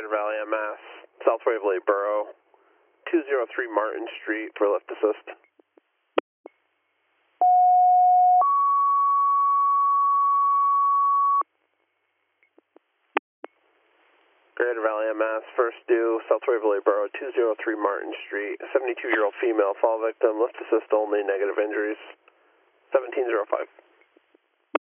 Valley MS, South Waverly Borough, 203 Martin Street for lift assist. Greater Valley MS, first due, South Waverly Borough, 203 Martin Street, 72-year-old female, fall victim, lift assist only, negative injuries, 1705.